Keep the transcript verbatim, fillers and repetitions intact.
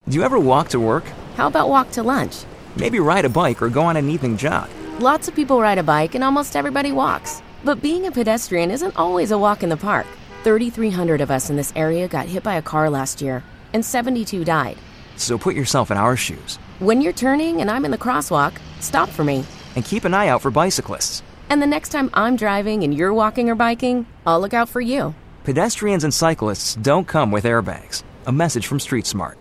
Do you ever walk to work? How about walk to lunch? Maybe ride a bike or go on an evening jog. Lots of people ride a bike and almost everybody walks. But being a pedestrian isn't always a walk in the park. thirty-three hundred of us in this area got hit by a car last year, and seventy-two died. So put yourself in our shoes. When you're turning and I'm in the crosswalk, stop for me. And keep an eye out for bicyclists. And the next time I'm driving and you're walking or biking, I'll look out for you. Pedestrians and cyclists don't come with airbags. A message from Street Smart.